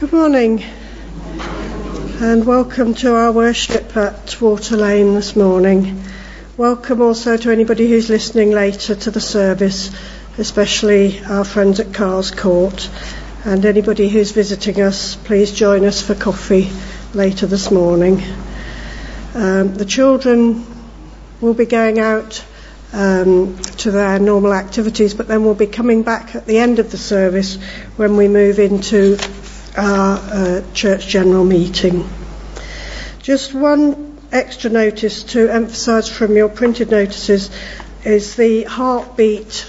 Good morning and welcome to our worship at Water Lane this morning. Welcome also to anybody who's listening later to the service, especially our friends at Carl's Court, and anybody who's visiting us, please join us for coffee later this morning. The children will be going out to their normal activities, but then we'll be coming back at the end of the service when we move into our church general meeting. Just one extra notice to emphasise from your printed notices is the Heartbeat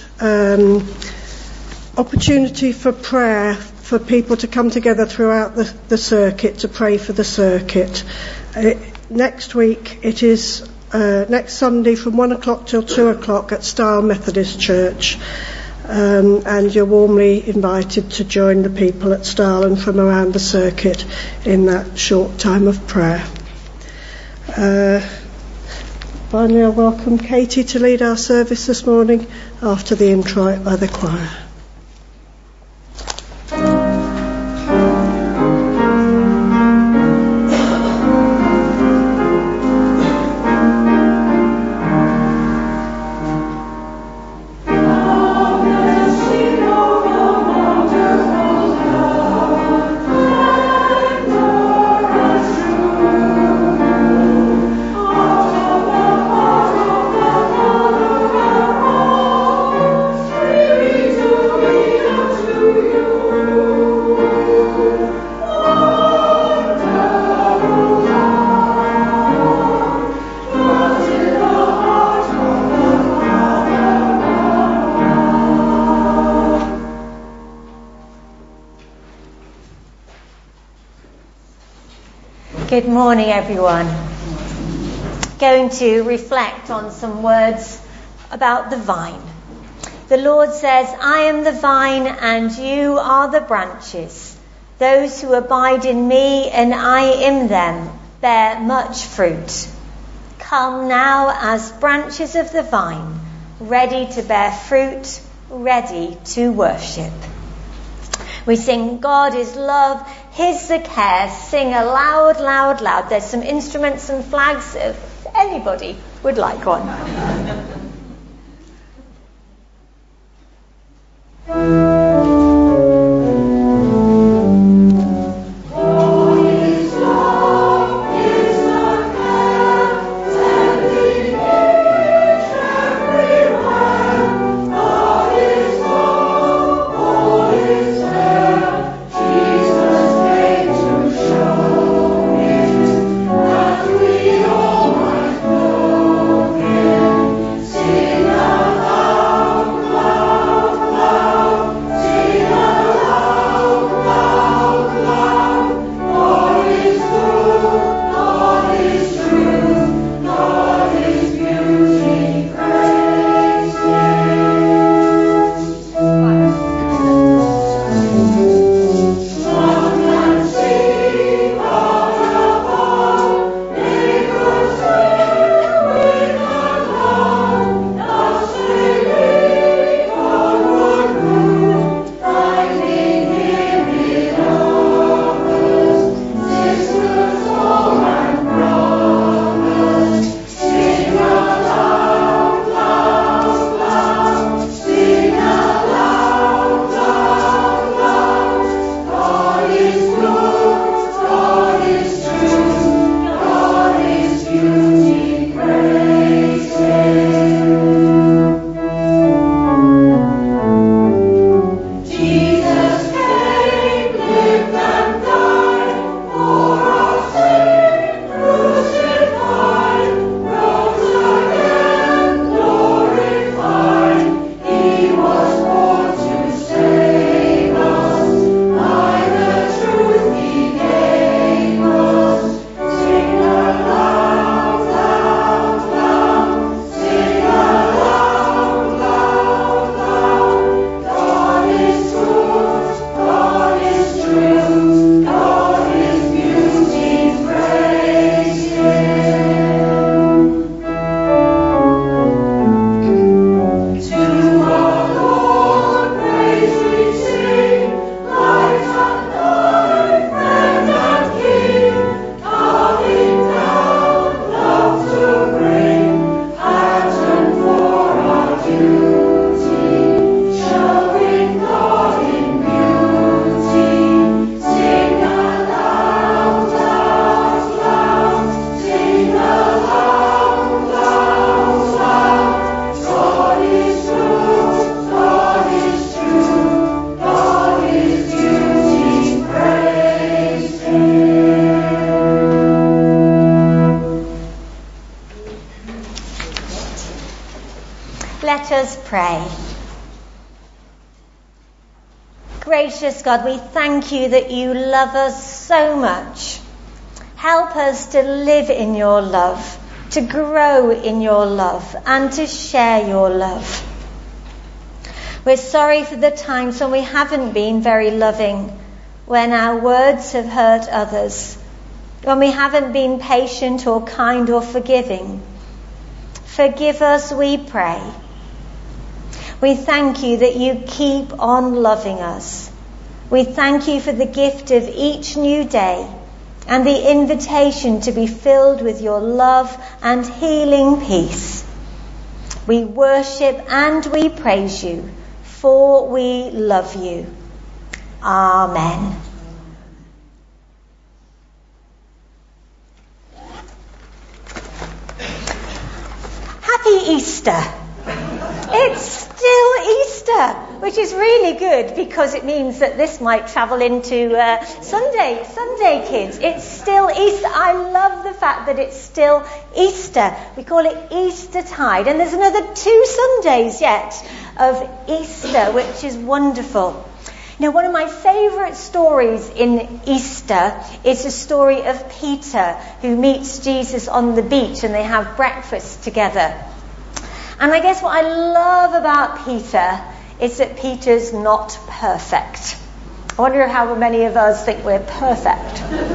opportunity for prayer for people to come together throughout the circuit to pray for the circuit. Next week it is next Sunday from 1 o'clock till 2 o'clock at Style Methodist Church. And you're warmly invited to join the people at Style and from around the circuit in that short time of prayer. Finally, I welcome Katie to lead our service this morning after the introit by the choir. Good morning, everyone. Going to reflect on some words about the vine. The Lord says, I am the vine and you are the branches. Those who abide in me and I in them bear much fruit. Come now as branches of the vine, ready to bear fruit, ready to worship. We sing, God is love, His the care. Sing aloud, loud, loud. There's some instruments and flags if anybody would like one. let us pray. Gracious God, we thank you that you love us so much. Help us to live in your love, to grow in your love, and to share your love. We're sorry for the times when we haven't been very loving, when our words have hurt others, when we haven't been patient or kind or forgiving. Forgive us, we pray. We thank you that you keep on loving us. We thank you for the gift of each new day and the invitation to be filled with your love and healing peace. We worship and we praise you, for we love you. Amen. Happy Easter. It's still Easter, which is really good because it means that this might travel into Sunday, kids. It's still Easter. I love the fact that it's still Easter. We call it Eastertide, and there's another 2 Sundays yet of Easter, which is wonderful. Now, one of my favourite stories in Easter is the story of Peter, who meets Jesus on the beach and they have breakfast together. And I guess what I love about Peter is that Peter's not perfect. I wonder how many of us think we're perfect.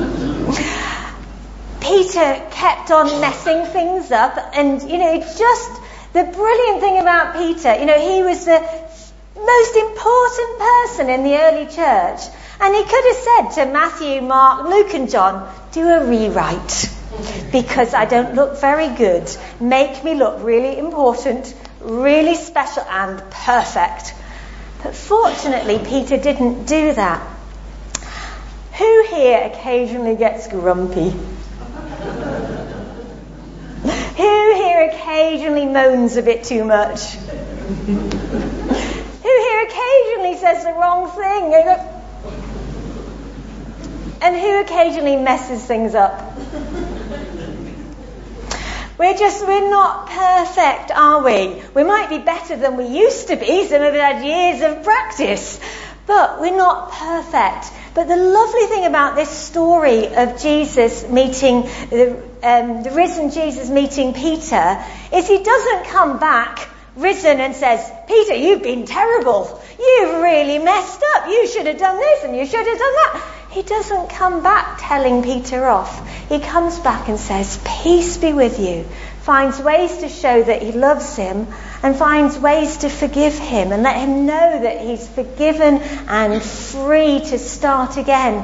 Peter kept on messing things up, and, just the brilliant thing about Peter, he was the most important person in the early church. And he could have said to Matthew, Mark, Luke and John, do a rewrite. Because I don't look very good. Make me look really important, really special and perfect. But fortunately, Peter didn't do that. Who here occasionally gets grumpy? Who here occasionally moans a bit too much? Who here occasionally says the wrong thing? And who occasionally messes things up? We're not perfect, are we? We might be better than we used to be. Some of us had years of practice. But we're not perfect. But the lovely thing about this story of Jesus meeting, the risen Jesus meeting Peter, is he doesn't come back risen and says, Peter, you've been terrible. You've really messed up. You should have done this and you should have done that. He doesn't come back telling Peter off. He comes back and says, peace be with you. Finds ways to show that he loves him and finds ways to forgive him and let him know that he's forgiven and free to start again.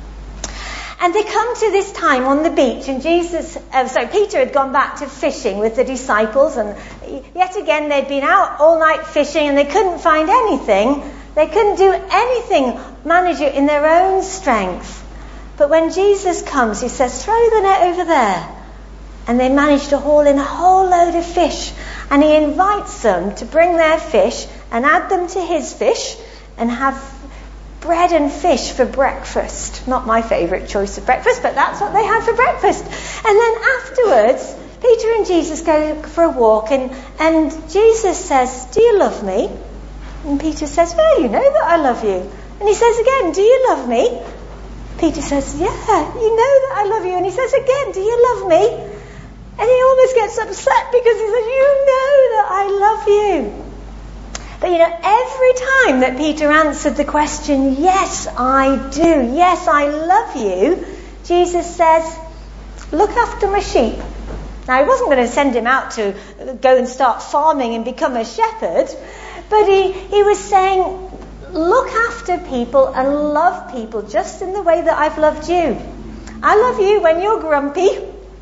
And they come to this time on the beach, and Peter had gone back to fishing with the disciples, and yet again they'd been out all night fishing and they couldn't find anything. They couldn't do anything, manage it in their own strength. But when Jesus comes, he says, throw the net over there. And they manage to haul in a whole load of fish. And he invites them to bring their fish and add them to his fish and have bread and fish for breakfast. Not my favourite choice of breakfast, but that's what they had for breakfast. And then afterwards, Peter and Jesus go for a walk, and Jesus says, do you love me? And Peter says, well, you know that I love you. And he says again, do you love me? Peter says, yeah, you know that I love you. And he says again, do you love me? And he almost gets upset because he says, you know that I love you. But every time that Peter answered the question, yes, I do, yes, I love you, Jesus says, look after my sheep. Now, he wasn't going to send him out to go and start farming and become a shepherd, but he was saying, look after people and love people just in the way that I've loved you. I love you when you're grumpy,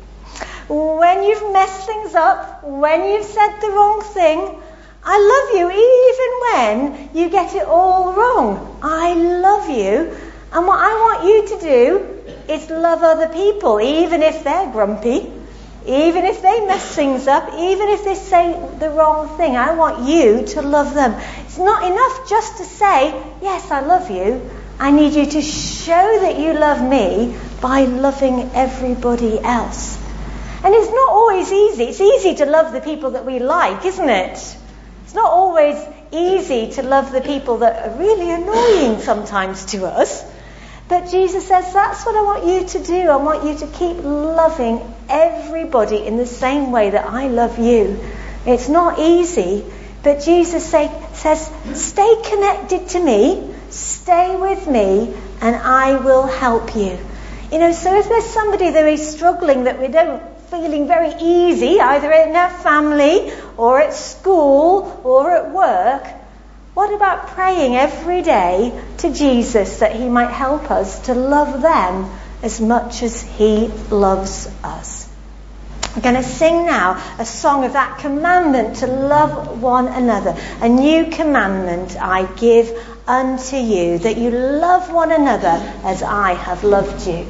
when you've messed things up, when you've said the wrong thing. I love you even when you get it all wrong. I love you. And what I want you to do is love other people, even if they're grumpy, even if they mess things up, even if they say the wrong thing. I want you to love them. It's not enough just to say, yes, I love you. I need you to show that you love me by loving everybody else. And it's not always easy. It's easy to love the people that we like, isn't it? It's not always easy to love the people that are really annoying sometimes to us. But Jesus says, that's what I want you to do. I want you to keep loving everybody in the same way that I love you. It's not easy, but Jesus says, stay connected to me, stay with me, and I will help you. So if there's somebody that is struggling that we don't feeling very easy, either in their family or at school or at work, what about praying every day to Jesus that he might help us to love them as much as he loves us? We're going to sing now a song of that commandment to love one another. A new commandment I give unto you, that you love one another as I have loved you.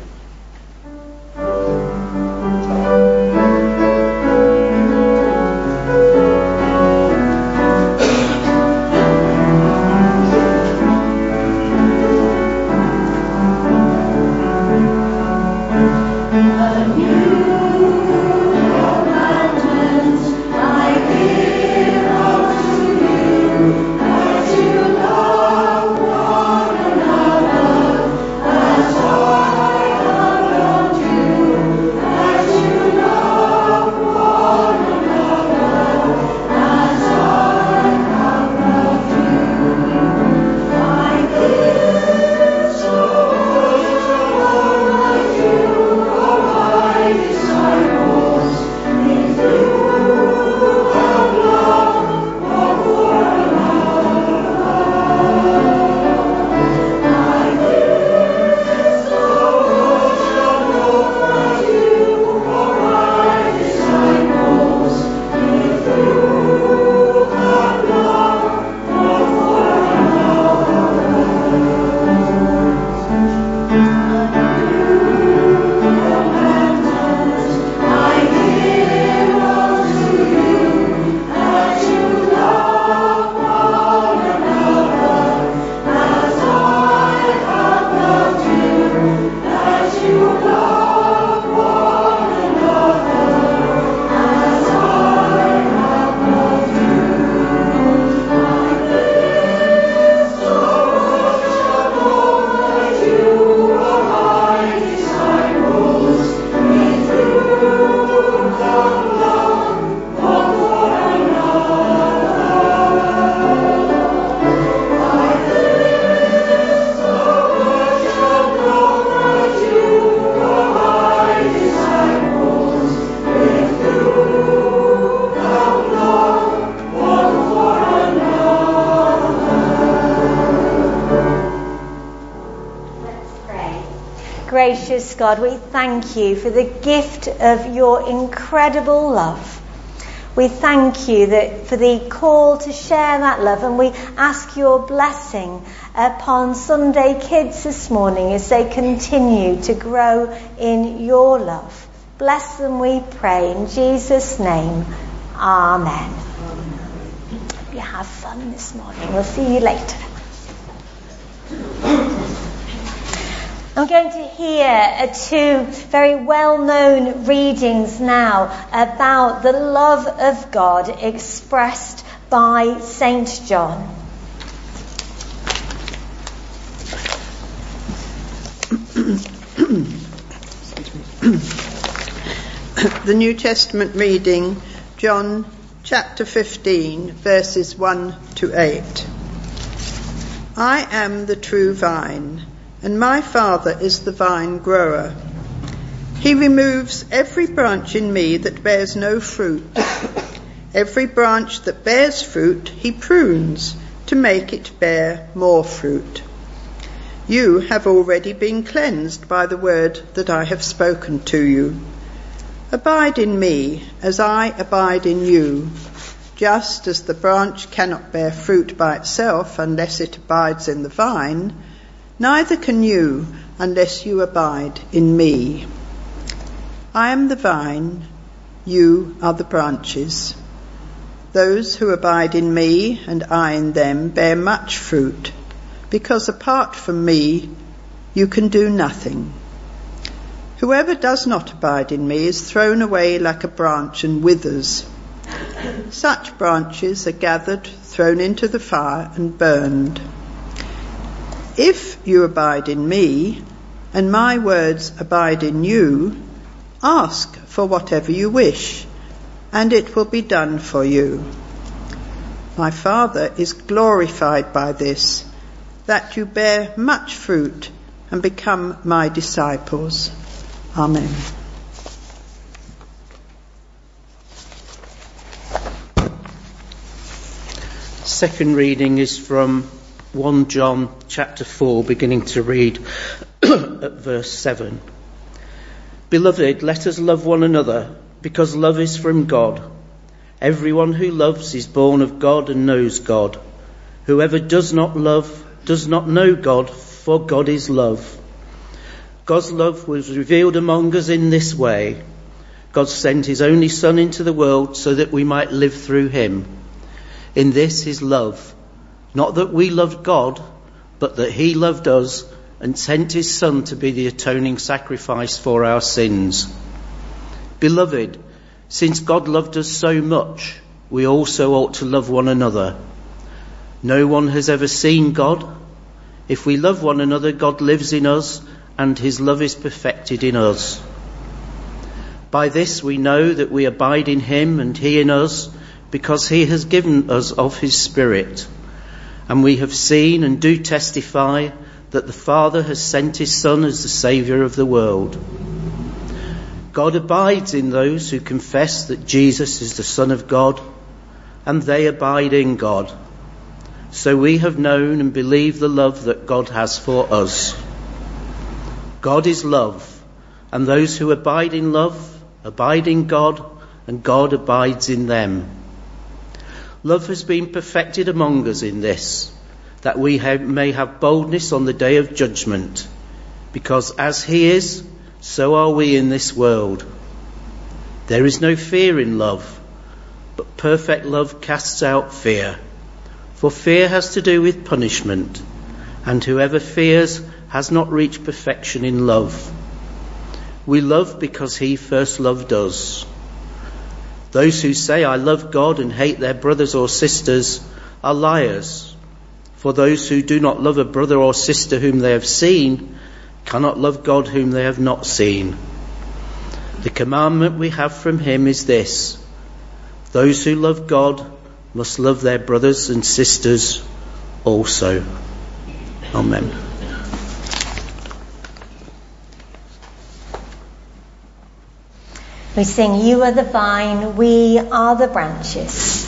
Gracious God, we thank you for the gift of your incredible love. We thank you for the call to share that love, and we ask your blessing upon Sunday Kids this morning as they continue to grow in your love. Bless them, we pray, in Jesus' name. Amen. Hope you have fun this morning. We'll see you later. I'm going to hear two very well-known readings now about the love of God expressed by St. John. The New Testament reading, John chapter 15, verses 1 to 8. I am the true vine, and my Father is the vine grower. He removes every branch in me that bears no fruit. Every branch that bears fruit he prunes to make it bear more fruit. You have already been cleansed by the word that I have spoken to you. Abide in me as I abide in you. Just as the branch cannot bear fruit by itself unless it abides in the vine, neither can you unless you abide in me. I am the vine, you are the branches. Those who abide in me and I in them bear much fruit, because apart from me you can do nothing. Whoever does not abide in me is thrown away like a branch and withers. such branches are gathered, thrown into the fire and burned. If you abide in me, and my words abide in you, ask for whatever you wish, and it will be done for you. My Father is glorified by this, that you bear much fruit and become my disciples. Amen. Second reading is from 1 John chapter 4, beginning to read at verse 7. Beloved, let us love one another, because love is from God. Everyone who loves is born of God and knows God. Whoever does not love does not know God, for God is love. God's love was revealed among us in this way. God sent his only Son into the world so that we might live through him. In this is love, not that we loved God, but that he loved us and sent his Son to be the atoning sacrifice for our sins. Beloved, since God loved us so much, we also ought to love one another. No one has ever seen God. If we love one another, God lives in us, and his love is perfected in us. By this we know that we abide in him and he in us, because he has given us of his Spirit. And we have seen and do testify that the Father has sent his Son as the Saviour of the world. God abides in those who confess that Jesus is the Son of God, and they abide in God. So we have known and believed the love that God has for us. God is love, and those who abide in love abide in God, and God abides in them. Love has been perfected among us in this, that we may have boldness on the day of judgment, because as he is, so are we in this world. There is no fear in love, but perfect love casts out fear. For fear has to do with punishment, and whoever fears has not reached perfection in love. We love because he first loved us. Those who say, I love God, and hate their brothers or sisters are liars. For those who do not love a brother or sister whom they have seen cannot love God whom they have not seen. The commandment we have from him is this: those who love God must love their brothers and sisters also. Amen. We sing, you are the vine, we are the branches.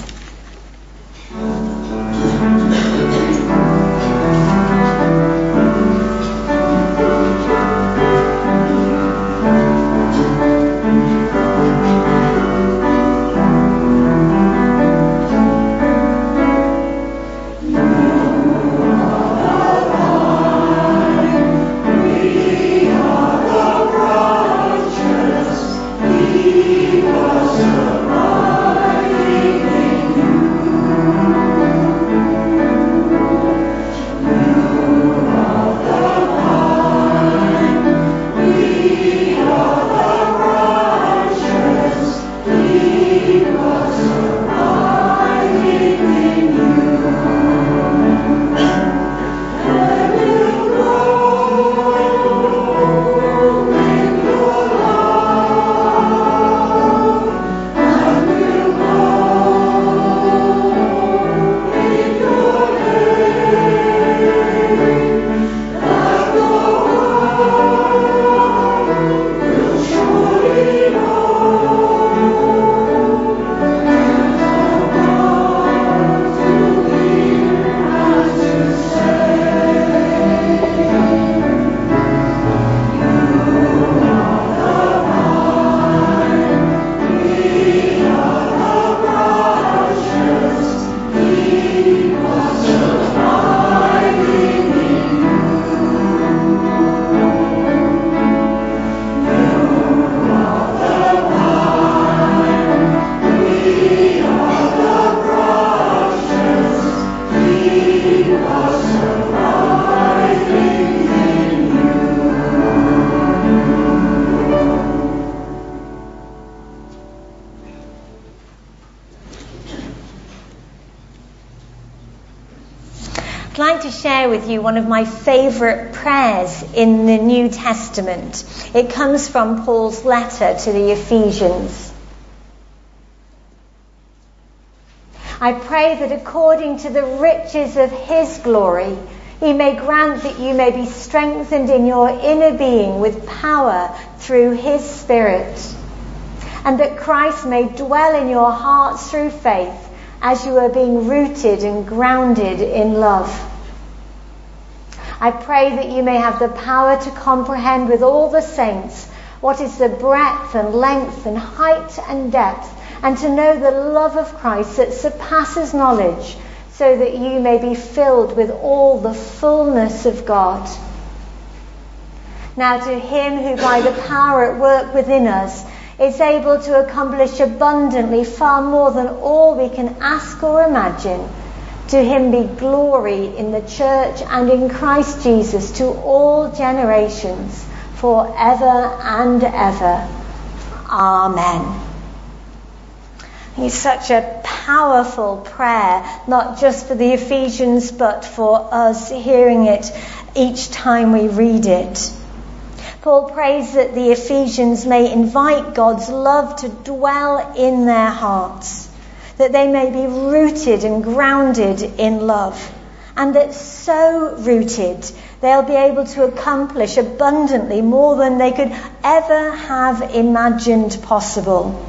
He was abiding I'd like to share with you one of my favourite prayers in the New Testament. It comes from Paul's letter to the Ephesians. I pray that according to the riches of his glory, he may grant that you may be strengthened in your inner being with power through his Spirit, and that Christ may dwell in your hearts through faith, as you are being rooted and grounded in love. I pray that you may have the power to comprehend with all the saints what is the breadth and length and height and depth, and to know the love of Christ that surpasses knowledge, so that you may be filled with all the fullness of God. Now to him who by the power at work within us is able to accomplish abundantly far more than all we can ask or imagine, to him be glory in the church and in Christ Jesus to all generations, forever and ever. Amen. It's such a powerful prayer, not just for the Ephesians, but for us hearing it each time we read it. Paul prays that the Ephesians may invite God's love to dwell in their hearts, that they may be rooted and grounded in love, and that so rooted they'll be able to accomplish abundantly more than they could ever have imagined possible.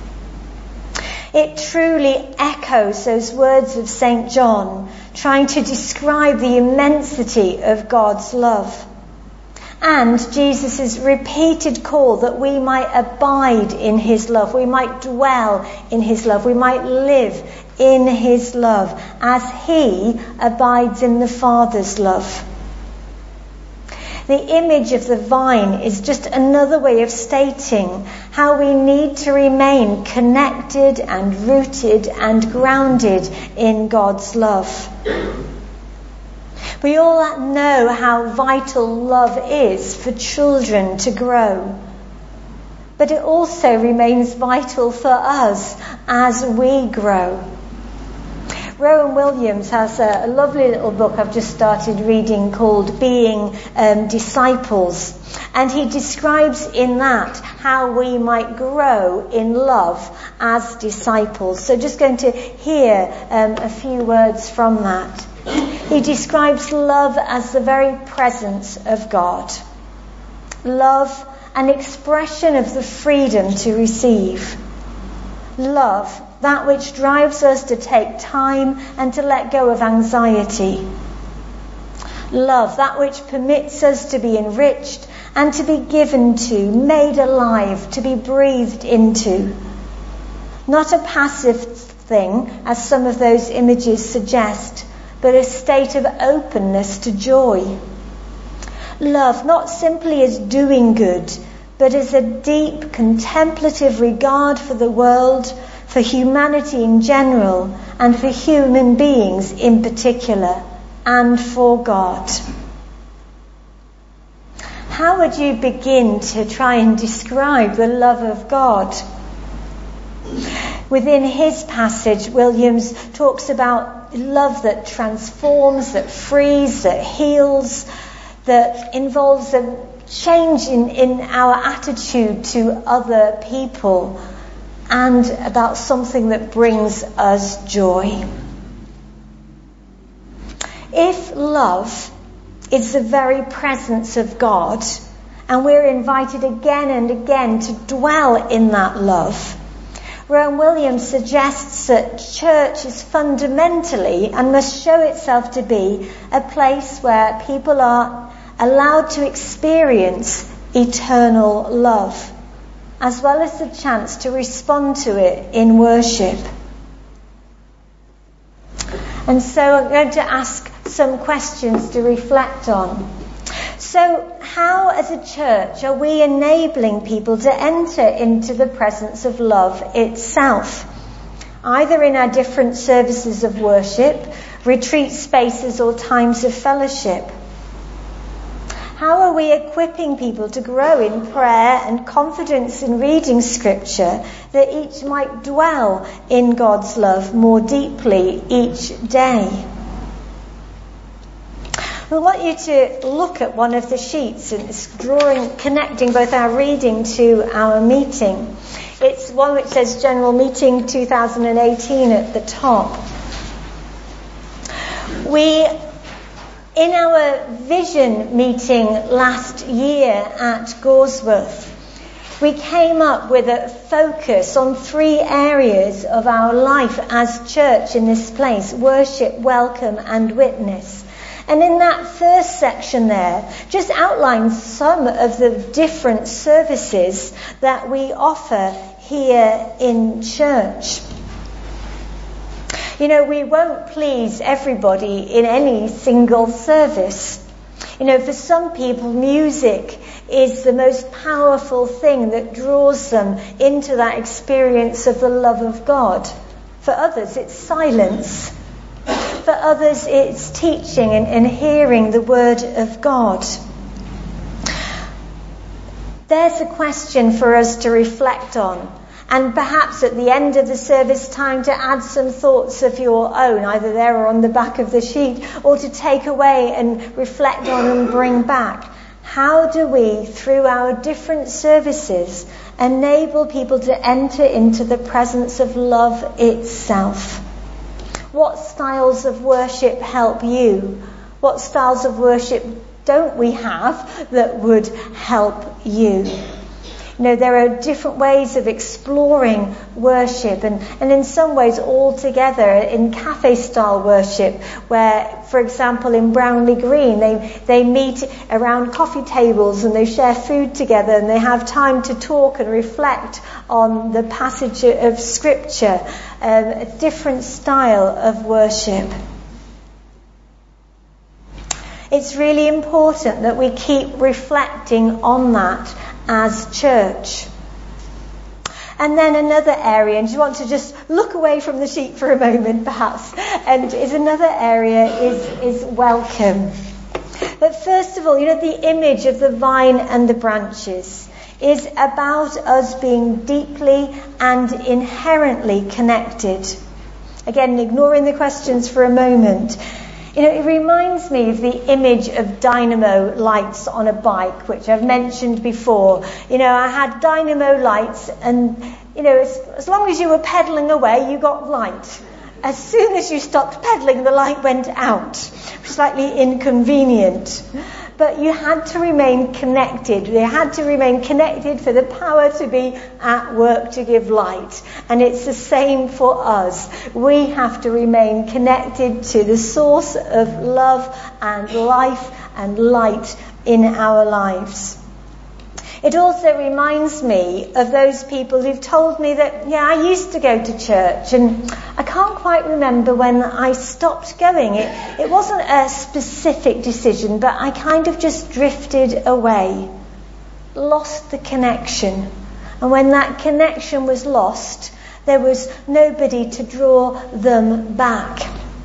It truly echoes those words of St. John, trying to describe the immensity of God's love. And Jesus' repeated call that we might abide in his love, we might dwell in his love, we might live in his love as he abides in the Father's love. The image of the vine is just another way of stating how we need to remain connected and rooted and grounded in God's love. We all know how vital love is for children to grow. But it also remains vital for us as we grow. Rowan Williams has a lovely little book I've just started reading called Being Disciples. And he describes in that how we might grow in love as disciples. So just going to hear a few words from that. He describes love as the very presence of God. Love, an expression of the freedom to receive. Love, that which drives us to take time and to let go of anxiety. Love, that which permits us to be enriched and to be given to, made alive, to be breathed into. Not a passive thing, as some of those images suggest, but a state of openness to joy. Love, not simply as doing good, but as a deep contemplative regard for the world, for humanity in general, and for human beings in particular, and for God. How would you begin to try and describe the love of God? Within his passage, Williams talks about love that transforms, that frees, that heals, that involves a change in our attitude to other people, and about something that brings us joy. If love is the very presence of God, and we're invited again and again to dwell in that love, Rowan Williams suggests that church is fundamentally and must show itself to be a place where people are allowed to experience eternal love, as well as the chance to respond to it in worship. And so I'm going to ask some questions to reflect on. So how, as a church, are we enabling people to enter into the presence of love itself? Either in our different services of worship, retreat spaces, or times of fellowship. How are we equipping people to grow in prayer and confidence in reading Scripture, that each might dwell in God's love more deeply each day? I want you to look at one of the sheets, and it's connecting both our reading to our meeting. It's one which says General Meeting 2018 at the top. In our vision meeting last year at Goresworth, we came up with a focus on 3 areas of our life as church in this place: worship, welcome and witness. And in that first section there, just outlines some of the different services that we offer here in church. You know, we won't please everybody in any single service. You know, for some people, music is the most powerful thing that draws them into that experience of the love of God. For others, it's silence. For others, it's teaching and hearing the word of God. There's a question for us to reflect on, and perhaps at the end of the service time to add some thoughts of your own, either there or on the back of the sheet, or to take away and reflect on and bring back. How do we, through our different services, enable people to enter into the presence of love itself? What styles of worship help you? What styles of worship don't we have that would help you? You know, there are different ways of exploring worship, and in some ways all together in cafe-style worship, where, for example, in Brownlee Green, they meet around coffee tables and they share food together and they have time to talk and reflect on the passage of Scripture, a different style of worship. It's really important that we keep reflecting on that as church. And then another area, and you want to just look away from the sheet for a moment perhaps, and is another area is welcome. But first of all, you know, the image of the vine and the branches is about us being deeply and inherently connected. Again, ignoring the questions for a moment. You know, it reminds me of the image of dynamo lights on a bike, which I've mentioned before. You know, I had dynamo lights, and, you know, as long as you were pedalling away, you got light. As soon as you stopped pedaling, the light went out. Slightly inconvenient. But you had to remain connected. They had to remain connected for the power to be at work to give light. And it's the same for us. We have to remain connected to the source of love and life and light in our lives. It also reminds me of those people who've told me that, yeah, I used to go to church and I can't quite remember when I stopped going. It wasn't a specific decision, but I kind of just drifted away, lost the connection. And when that connection was lost, there was nobody to draw them back.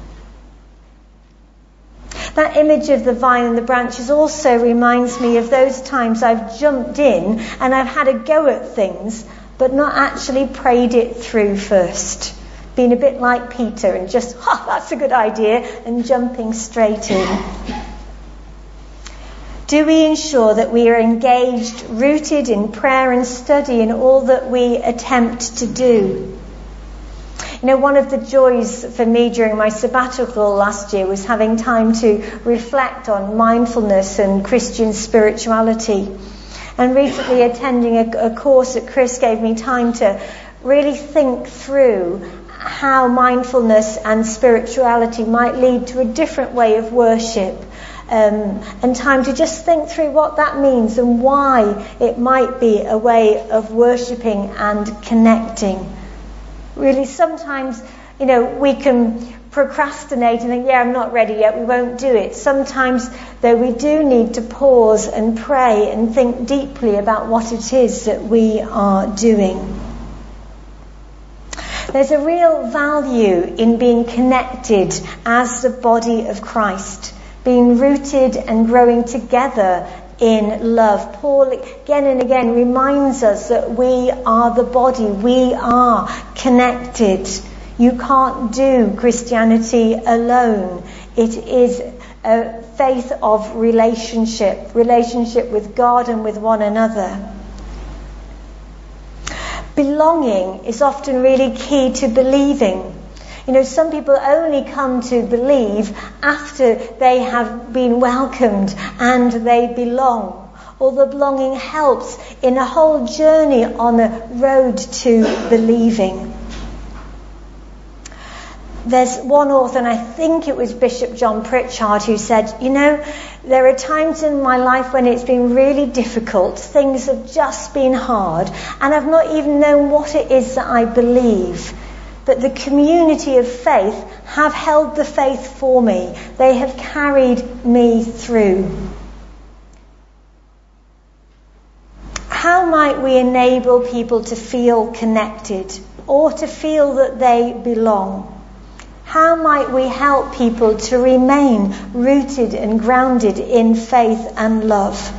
That image of the vine and the branches also reminds me of those times I've jumped in and I've had a go at things, but not actually prayed it through first. Been a bit like Peter and just, that's a good idea, and jumping straight in. Do we ensure that we are engaged, rooted in prayer and study in all that we attempt to do? You know, one of the joys for me during my sabbatical last year was having time to reflect on mindfulness and Christian spirituality. And recently attending a course at Chris gave me time to really think through how mindfulness and spirituality might lead to a different way of worship. And time to just think through what that means and why it might be a way of worshipping and connecting. Really, sometimes, you know, we can procrastinate and think, yeah, I'm not ready yet, we won't do it. Sometimes, though, we do need to pause and pray and think deeply about what it is that we are doing. There's a real value in being connected as the body of Christ, being rooted and growing together in love. Paul again and again reminds us that we are the body, we are connected. You can't do Christianity alone. It is a faith of relationship with God and with one another. Belonging is often really key to believing. Some people only come to believe after they have been welcomed and they belong. Although belonging helps in a whole journey on the road to believing. There's one author, and I think it was Bishop John Pritchard, who said, there are times in my life when it's been really difficult, things have just been hard, and I've not even known what it is that I believe. But the community of faith have held the faith for me. They have carried me through. How might we enable people to feel connected or to feel that they belong? How might we help people to remain rooted and grounded in faith and love?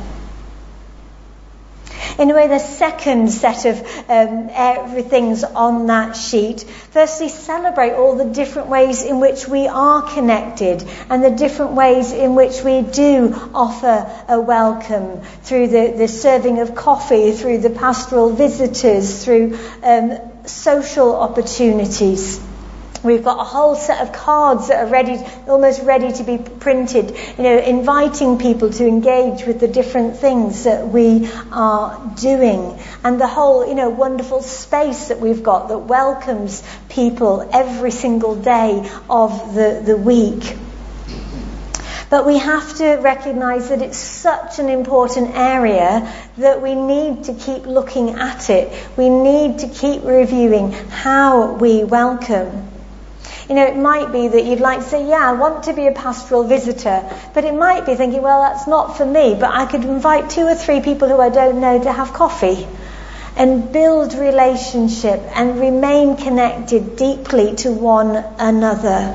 Anyway, the second set of things on that sheet. Firstly, celebrate all the different ways in which we are connected and the different ways in which we do offer a welcome through the serving of coffee, through the pastoral visitors, through social opportunities. We've got a whole set of cards that are almost ready to be printed, inviting people to engage with the different things that we are doing. And the whole, wonderful space that we've got that welcomes people every single day of the week. But we have to recognise that it's such an important area that we need to keep looking at it. We need to keep reviewing how we welcome. It might be that you'd like to say, I want to be a pastoral visitor. But it might be thinking, well, that's not for me. But I could invite 2 or 3 people who I don't know to have coffee. And build relationship and remain connected deeply to one another.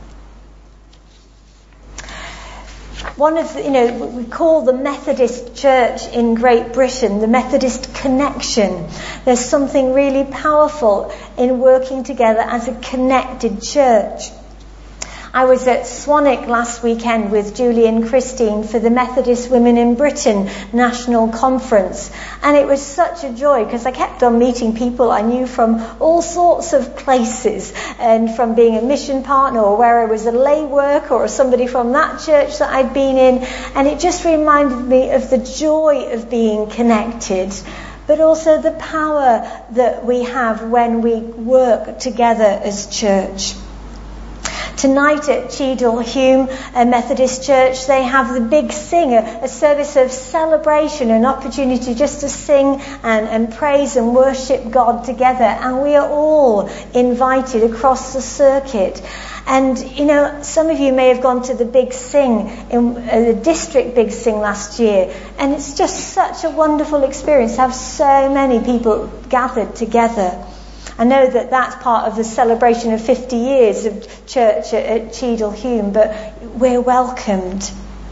One of we call the Methodist Church in Great Britain the Methodist Connection. There's something really powerful in working together as a connected church. I was at Swanwick last weekend with Julie and Christine for the Methodist Women in Britain National Conference. And it was such a joy because I kept on meeting people I knew from all sorts of places, and from being a mission partner or where I was a lay worker or somebody from that church that I'd been in. And it just reminded me of the joy of being connected, but also the power that we have when we work together as church. Tonight at Cheadle Hulme Methodist Church, they have the Big Sing, a service of celebration, an opportunity just to sing and praise and worship God together. And we are all invited across the circuit. And, some of you may have gone to the Big Sing, in the district Big Sing last year. And it's just such a wonderful experience to have so many people gathered together. I know that that's part of the celebration of 50 years of church at Cheadle Hulme, but we're welcomed.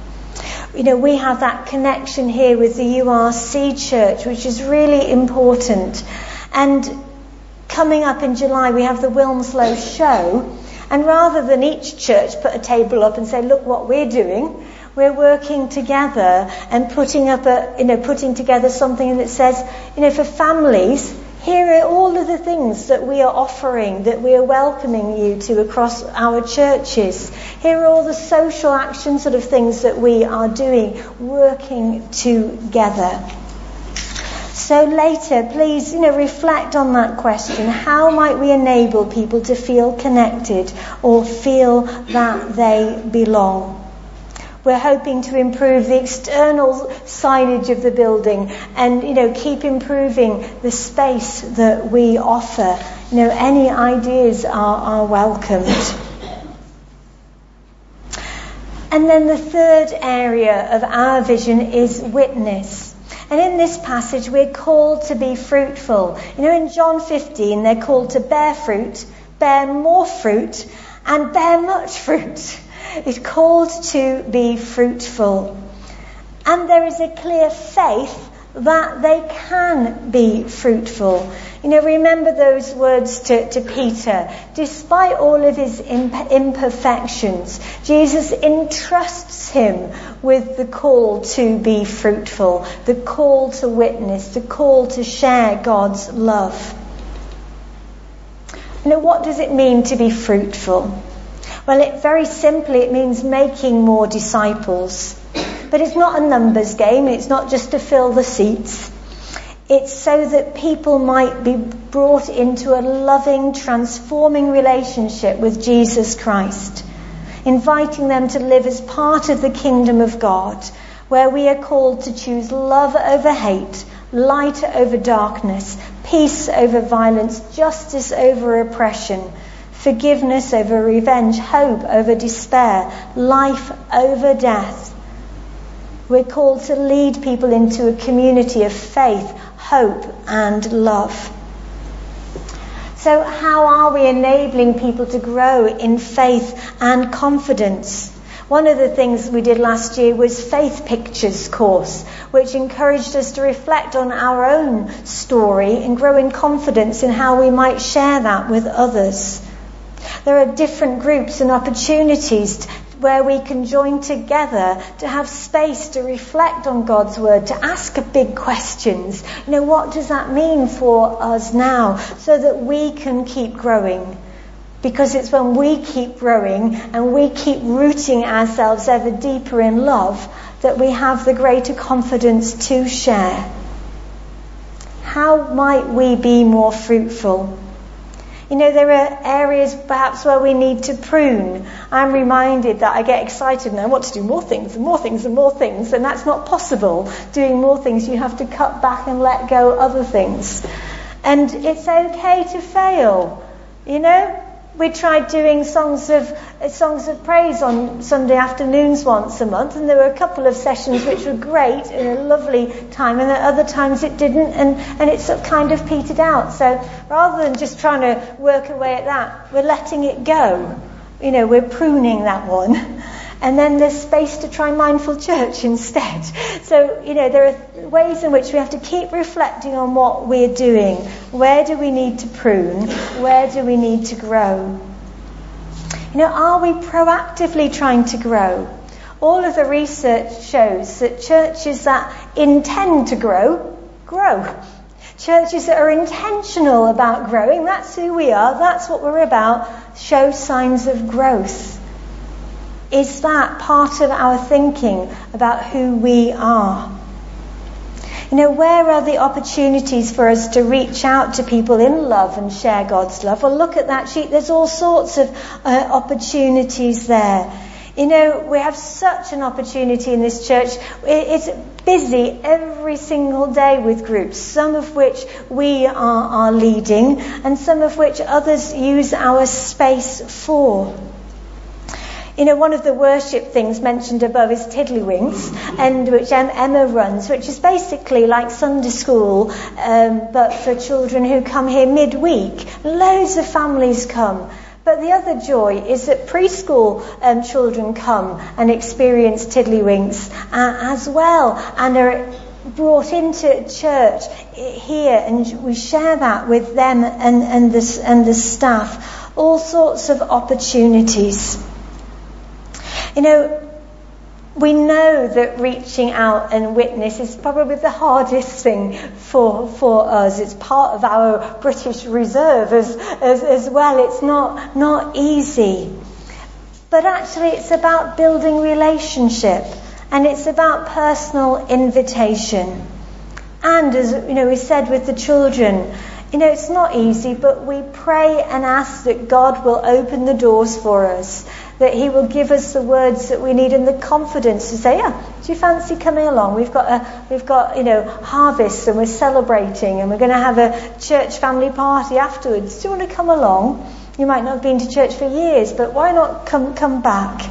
We have that connection here with the URC Church, which is really important. And coming up in July, we have the Wilmslow Show. And rather than each church put a table up and say, look what we're doing, we're working together and putting together something that says, for families, here are all of the things that we are offering, that we are welcoming you to across our churches. Here are all the social action sort of things that we are doing, working together. So later, please, reflect on that question. How might we enable people to feel connected or feel that they belong? We're hoping to improve the external signage of the building and, keep improving the space that we offer. Any ideas are welcomed. And then the third area of our vision is witness. And in this passage, we're called to be fruitful. In John 15, they're called to bear fruit, bear more fruit, and bear much fruit. It's called to be fruitful. And there is a clear faith that they can be fruitful. Remember those words to Peter. Despite all of his imperfections, Jesus entrusts him with the call to be fruitful, the call to witness, the call to share God's love. What does it mean to be fruitful? Well, very simply, it means making more disciples. But it's not a numbers game. It's not just to fill the seats. It's so that people might be brought into a loving, transforming relationship with Jesus Christ, inviting them to live as part of the kingdom of God, where we are called to choose love over hate, light over darkness, peace over violence, justice over oppression, forgiveness over revenge, hope over despair, life over death. We're called to lead people into a community of faith, hope and love. So how are we enabling people to grow in faith and confidence? One of the things we did last year was Faith Pictures course, which encouraged us to reflect on our own story and grow in confidence in how we might share that with others. There are different groups and opportunities where we can join together to have space to reflect on God's word, to ask big questions. What does that mean for us now, so that we can keep growing? Because it's when we keep growing and we keep rooting ourselves ever deeper in love that we have the greater confidence to share. How might we be more fruitful? There are areas perhaps where we need to prune. I'm reminded that I get excited and I want to do more things and more things and more things, and that's not possible. Doing more things, you have to cut back and let go other things. And it's okay to fail. We tried doing songs of praise on Sunday afternoons once a month, and there were a couple of sessions which were great and a lovely time, and at other times it didn't, and it sort of kind of petered out. So rather than just trying to work away at that, we're letting it go. We're pruning that one. And then there's space to try mindful church instead. So, there are ways in which we have to keep reflecting on what we're doing. Where do we need to prune? Where do we need to grow? Are we proactively trying to grow? All of the research shows that churches that intend to grow. Churches that are intentional about growing, that's who we are, that's what we're about, show signs of growth. Is that part of our thinking about who we are? Where are the opportunities for us to reach out to people in love and share God's love? Well, look at that sheet. There's all sorts of opportunities there. We have such an opportunity in this church. It's busy every single day with groups, some of which we are leading and some of which others use our space for. One of the worship things mentioned above is Tiddlywinks, and which Emma runs, which is basically like Sunday school, but for children who come here midweek. Loads of families come. But the other joy is that preschool children come and experience Tiddlywinks as well, and are brought into church here, and we share that with them and the staff. All sorts of opportunities. We know that reaching out and witness is probably the hardest thing for us. It's part of our British reserve as well. It's not easy. But actually it's about building relationship, and it's about personal invitation. And as we said with the children, it's not easy, but we pray and ask that God will open the doors for us, that he will give us the words that we need and the confidence to say, do you fancy coming along? We've got harvest and we're celebrating and we're going to have a church family party afterwards. Do you want to come along? You might not have been to church for years, but why not come back?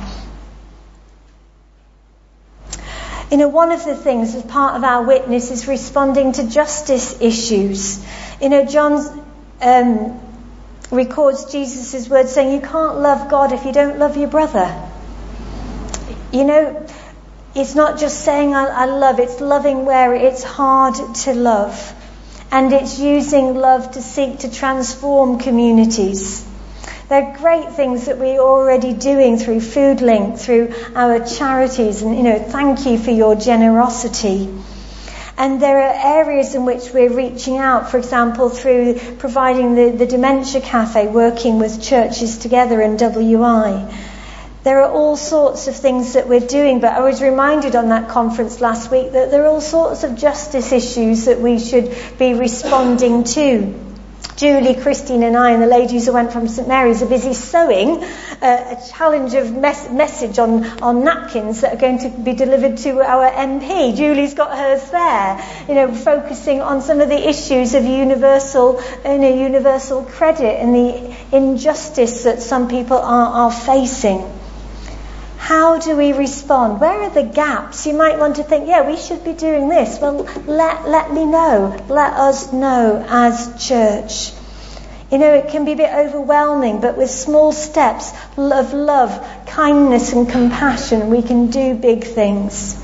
One of the things as part of our witness is responding to justice issues. John records Jesus' words saying, you can't love God if you don't love your brother. It's not just saying I love, it's loving where it's hard to love. And it's using love to seek to transform communities. There are great things that we're already doing through FoodLink, through our charities, and thank you for your generosity. And there are areas in which we're reaching out, for example, through providing the Dementia Cafe, working with churches together in WI. There are all sorts of things that we're doing, but I was reminded on that conference last week that there are all sorts of justice issues that we should be responding to. Julie, Christine and I and the ladies who went from St Mary's are busy sewing a challenge of message on napkins that are going to be delivered to our MP. Julie's got hers there, focusing on some of the issues of universal credit and the injustice that some people are facing. How do we respond? Where are the gaps? You might want to think, we should be doing this. Well, let me know. Let us know as church. It can be a bit overwhelming, but with small steps of love, kindness and compassion, we can do big things.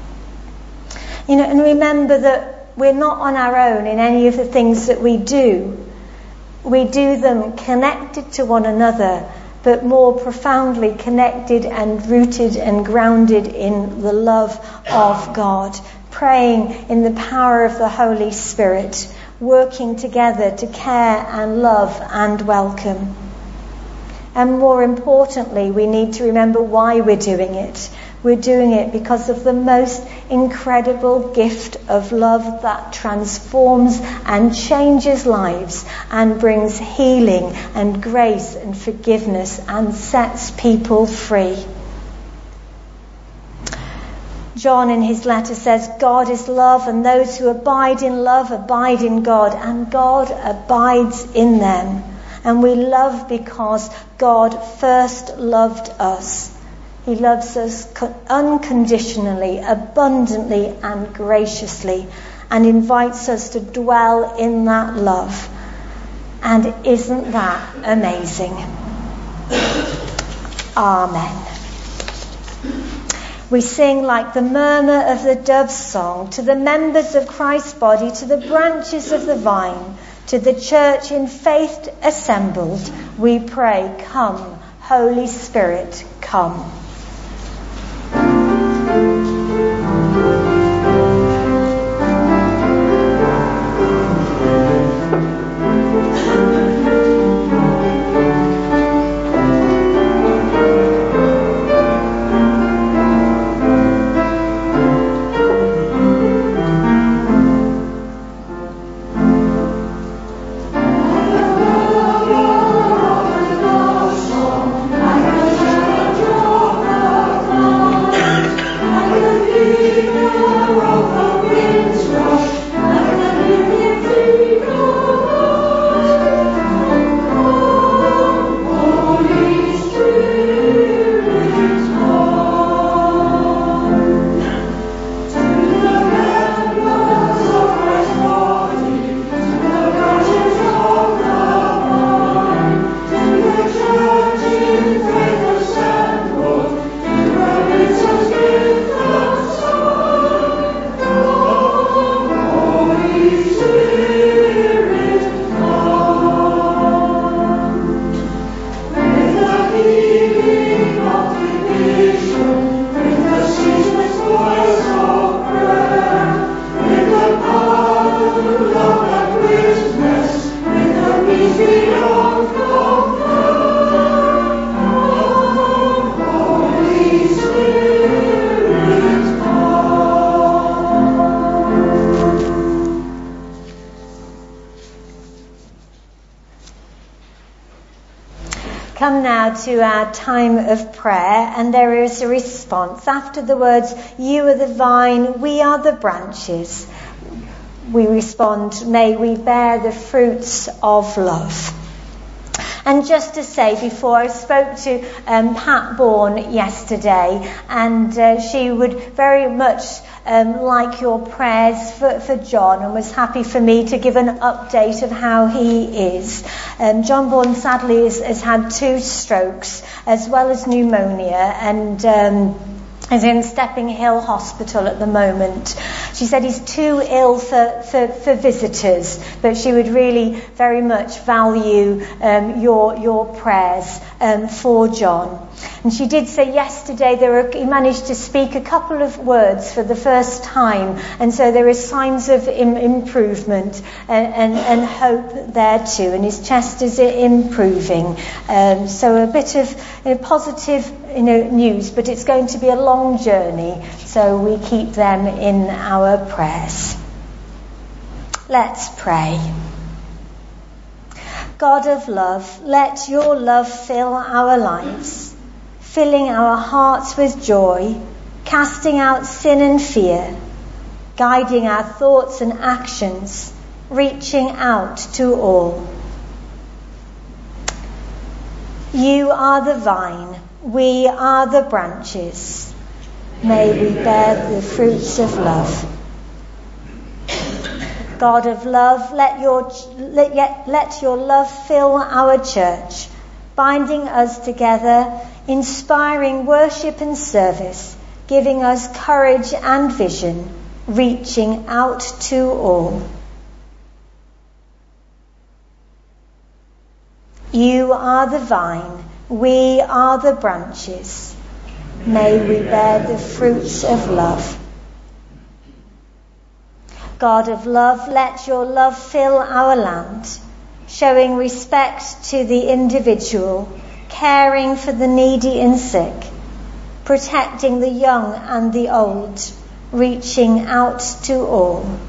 And remember that we're not on our own in any of the things that we do. We do them connected to one another, but more profoundly connected and rooted and grounded in the love of God, praying in the power of the Holy Spirit, working together to care and love and welcome. And more importantly, we need to remember why we're doing it. We're doing it because of the most incredible gift of love that transforms and changes lives and brings healing and grace and forgiveness and sets people free. John in his letter says, God is love, and those who abide in love abide in God, and God abides in them. And we love because God first loved us. He loves us unconditionally, abundantly and graciously, and invites us to dwell in that love. And isn't that amazing? Amen. We sing like the murmur of the dove's song to the members of Christ's body, to the branches of the vine, to the church in faith assembled. We pray, come, Holy Spirit, come. Come now to our time of prayer, and there is a response. After the words, you are the vine, we are the branches, we respond, may we bear the fruits of love. And just to say, before I spoke to Pat Bourne yesterday, and she would very much like your prayers for John, and was happy for me to give an update of how he is. John Bourne sadly has had 2 strokes as well as pneumonia, and is in Stepping Hill Hospital at the moment. She said he's too ill for visitors, but she would really very much value your prayers for John. And she did say yesterday he managed to speak a couple of words for the first time, and so there is signs of improvement and hope there too, and his chest is improving. So a bit of positive news, but it's going to be a long journey, so we keep them in our prayers. Let's pray. God of love, let your love fill our lives, filling our hearts with joy, casting out sin and fear, guiding our thoughts and actions, reaching out to all. You are the vine, we are the branches. May we bear the fruits of love. God of love, let your love fill our church, binding us together, inspiring worship and service, giving us courage and vision, reaching out to all. You are the vine, we are the branches. May we bear the fruits of love. God of love, let your love fill our land, showing respect to the individual, caring for the needy and sick, protecting the young and the old, reaching out to all.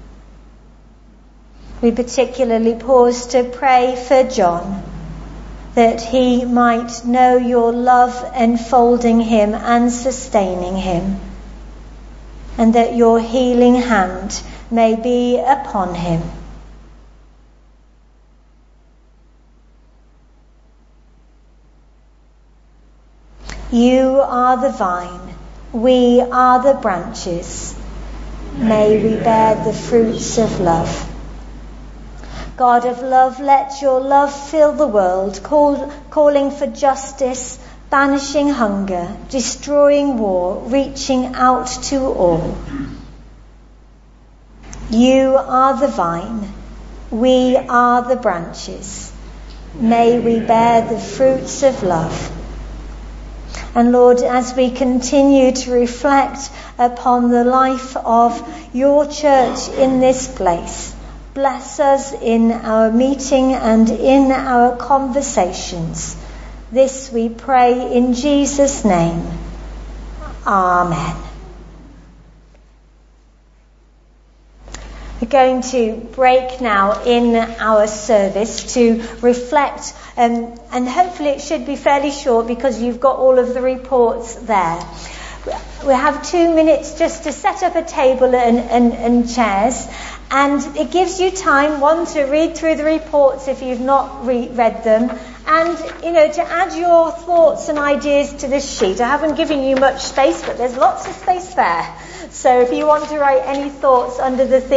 We particularly pause to pray for John, that he might know your love enfolding him and sustaining him, and that your healing hand may be upon him. You are the vine, we are the branches. May we bear the fruits of love. God of love, let your love fill the world, calling for justice, banishing hunger, destroying war, reaching out to all. You are the vine, we are the branches. May we bear the fruits of love. And Lord, as we continue to reflect upon the life of your church in this place, bless us in our meeting and in our conversations. This we pray in Jesus' name. Amen. We're going to break now in our service to reflect, and hopefully it should be fairly short because you've got all of the reports there. We have 2 minutes just to set up a table and chairs, and it gives you time, one, to read through the reports if you've not read them, and to add your thoughts and ideas to this sheet. I haven't given you much space, but there's lots of space there. So if you want to write any thoughts under the